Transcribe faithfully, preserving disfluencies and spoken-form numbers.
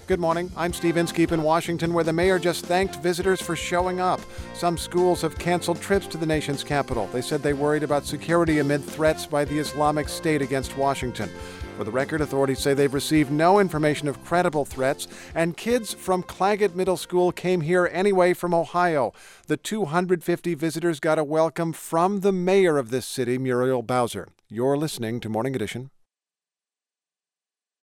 Good morning. I'm Steve Inskeep in Washington, where the mayor just thanked visitors for showing up. Some schools have canceled trips to the nation's capital. They said they worried about security amid threats by the Islamic State against Washington. For the record, authorities say they've received no information of credible threats, and kids from Claggett Middle School came here anyway from Ohio. The two hundred fifty visitors got a welcome from the mayor of this city, Muriel Bowser. You're listening to Morning Edition.